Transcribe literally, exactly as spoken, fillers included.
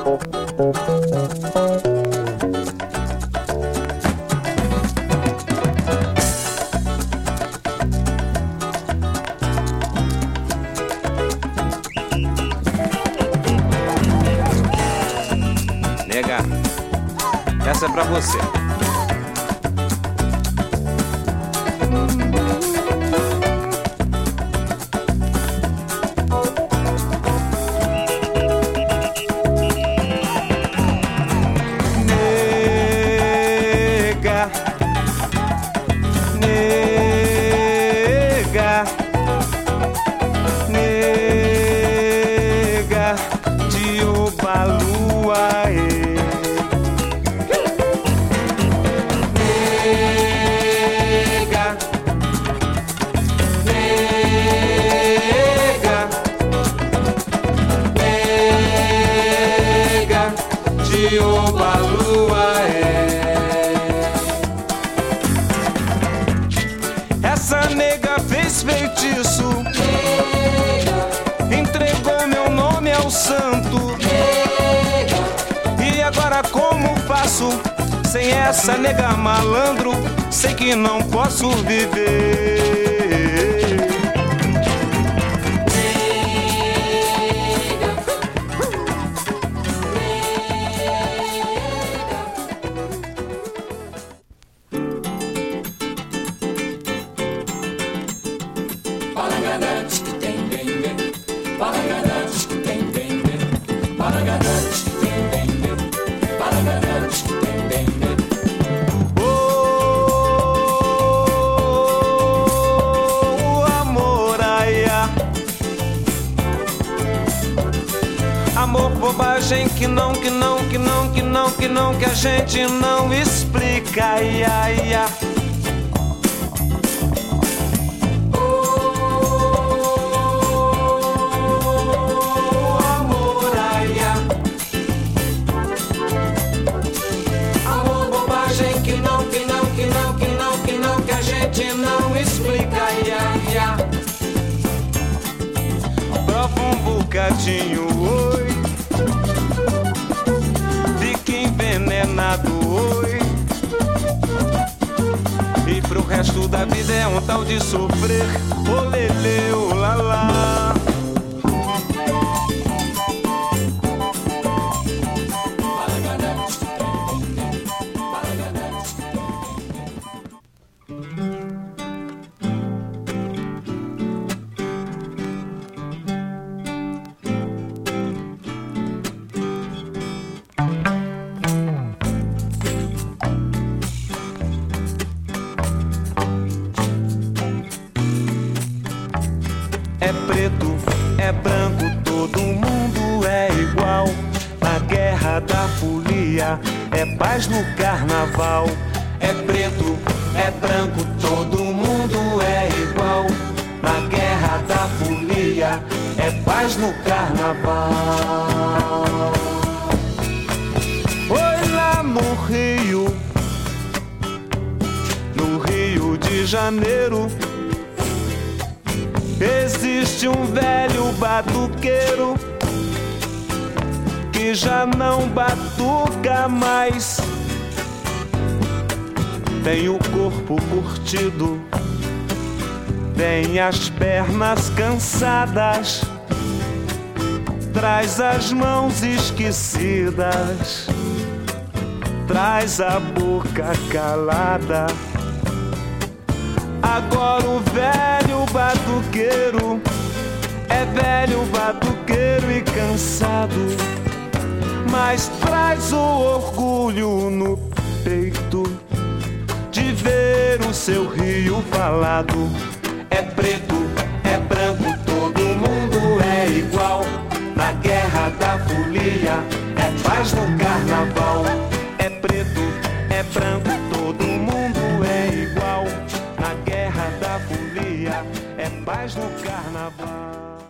Nega, essa é pra você. Nega, nega, nega de Obalua, nega, nega, nega de Obalua. Essa nega fez feitiço, entregou meu nome ao santo. E agora como faço? Sem essa nega malandro, sei que não posso viver. Amor, bobagem que não, que não, que não, que não, que não, que a gente não explica, ia, ia. Oh, amor, ia. Amor, bobagem que não, que não, que não, que não, que não, que a gente não explica, ia, ia. Prova um bocadinho, oi. Fique envenenado, oi. E pro resto da vida é um tal de sofrer. Olele, olala. É preto, é branco, todo mundo é igual. Na guerra da folia, é paz no carnaval. É preto, é branco, todo mundo é igual. Na guerra da folia, é paz no carnaval. Oi, lá no Rio, no Rio de Janeiro, existe um velho batuqueiro que já não batuca mais. Tem o corpo curtido, tem as pernas cansadas, traz as mãos esquecidas, traz a boca calada. Agora o velho batuqueiro é velho batuqueiro e cansado, mas traz o orgulho no peito de ver o seu Rio falado. É preto, é branco, todo mundo é igual. Na guerra da folia, é paz no carnaval. É preto, é branco, todo mundo é igual. Na guerra da folia, é paz no carnaval.